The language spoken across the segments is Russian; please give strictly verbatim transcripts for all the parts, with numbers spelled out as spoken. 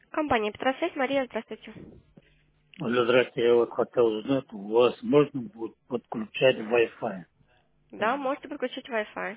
Компания Петросвязь, Мария, здравствуйте. Алло, здрасте, я вот хотел узнать, у вас можно будет подключать Wi-Fi? Да, можете подключить Wi-Fi.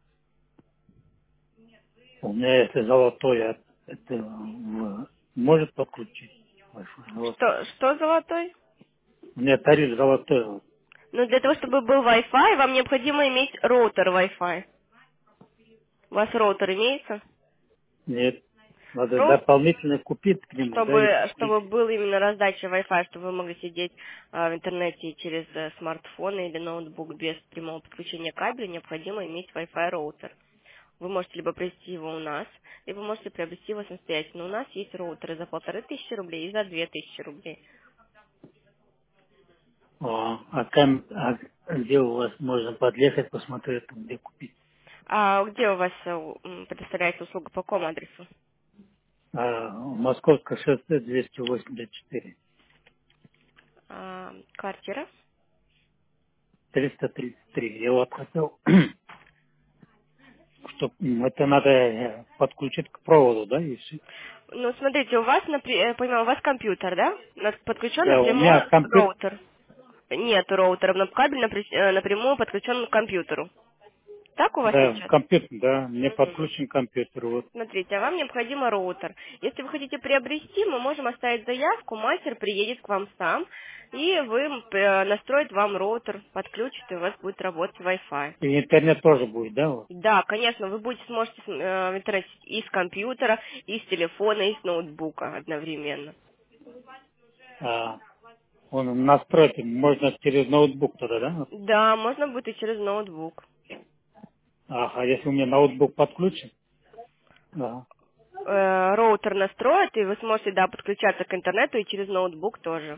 У меня если золотой, а это э, может подключить Wi-Fi? Вот. Что, что золотой? У меня тариф золотой. Вот. Ну, для того, чтобы был Wi-Fi, вам необходимо иметь роутер Wi-Fi. У вас роутер имеется? Нет, надо Роут- дополнительно купить к нему, да, и чтобы, подключить. чтобы был именно раздача Wi-Fi, чтобы вы могли сидеть а, в интернете через э, смартфон или ноутбук без прямого подключения кабеля, необходимо иметь Wi-Fi роутер. Вы можете либо приобрести его у нас, либо можете приобрести его самостоятельно. У нас есть роутеры за полторы тысячи рублей и за две тысячи рублей. А, а, там, а где у вас можно подъехать, посмотреть, там, где купить? А где у вас э, у- м, предоставляется услуга, по какому адресу? А, Московское шоссе двести восемьдесят четыре, А, квартира. триста тридцать три. Я вот хотел, чтобы это надо э, подключить к проводу, да, и все. Ну, смотрите, у вас, напри- я понимаю, у вас компьютер, да? На- Подключен Да, у меня напрямую компьютер, роутер. Нет роутера, но кабель напри- э, напрямую подключен к компьютеру. Так у вас да, сейчас? компьютер, да, мне Мгм. подключен компьютер, вот. Смотрите, а вам необходимо роутер. Если вы хотите приобрести, мы можем оставить заявку, мастер приедет к вам сам, и вы м, э, настроит вам роутер, подключит, и у вас будет работать Wi-Fi. И интернет тоже будет, да, вот. Да, конечно, вы будете сможете э, в интернете и с компьютера, и с телефона, и с ноутбука одновременно. А, он настроить можно через ноутбук тогда, да? Вот. Да, можно будет и через ноутбук. Ага, если у меня ноутбук подключен, да, Э, роутер настроит, и вы сможете, да, подключаться к интернету и через ноутбук тоже.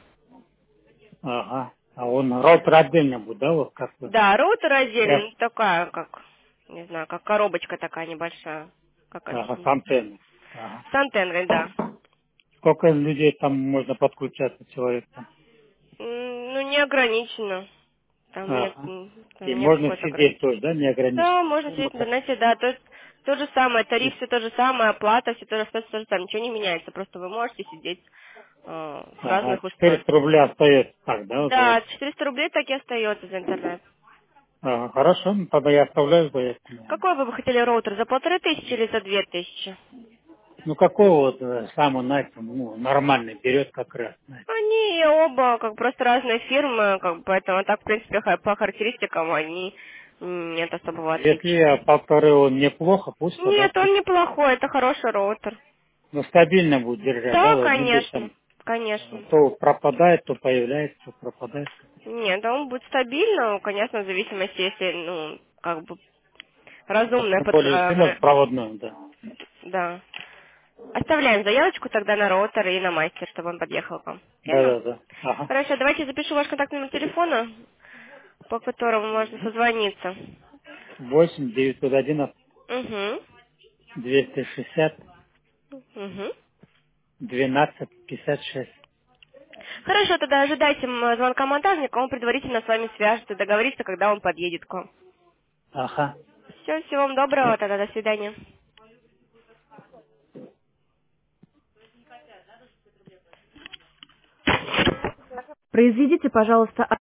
ага, а он роутер отдельно будет, да, вот как бы, Да, роутер отдельно, как, ну, такая, как, не знаю, как коробочка такая небольшая. Как ага, с антенна. антенной. Ага. С антенной, да. Сколько людей там можно подключаться, человек там? М, Ну, не ограничено. Там нет, Ага. м, И там нет можно какой-то сидеть ограничения. тоже, да, Да, неограниченно. можно Ну, сидеть в как- интернете, да, то есть то же самое, тариф и- все то же самое, оплата все то же, всё то же самое, ничего не меняется, просто вы можете сидеть э, с Ага, разных устройств. четыреста рублей остается так, да, вот за Да, это. четыреста рублей так и остается за интернет. Ага, хорошо, ну, тогда я оставляю заявку. Какой вы бы хотели роутер, за полторы тысячи или за две тысячи? Ну, какой вот э, самый, знаете, ну, нормальный берет как раз, знаете. Они оба как просто разные фирмы, как бы, поэтому так, в принципе, ха- по характеристикам они м, нет особого Если отличия. я полторы он неплохо, пусть тогда Нет, он пусть. неплохой, это хороший роутер. Ну, стабильно будет держать, да, Да, вот не будет конечно, там, э, конечно. то пропадает, то появляется, то пропадает. Нет, он будет стабильно, конечно, в зависимости, если, ну, как бы, Как разумное бы под... более сильно э, проводной, да. Да. Оставляем заявочку тогда на роутер и на мастер, чтобы он подъехал к вам. Да, Верно? да, да. Ага. Хорошо, давайте запишу ваш контактный номер телефона, по которому можно созвониться. восемь девятьсот одиннадцать Угу. двести шестьдесят Угу. двенадцать пятьдесят шесть. Хорошо, тогда ожидайте м, звонка монтажника, он предварительно с вами свяжется, договорится, когда он подъедет к вам. Ага. Все, всего вам доброго, тогда до свидания. Произведите, пожалуйста,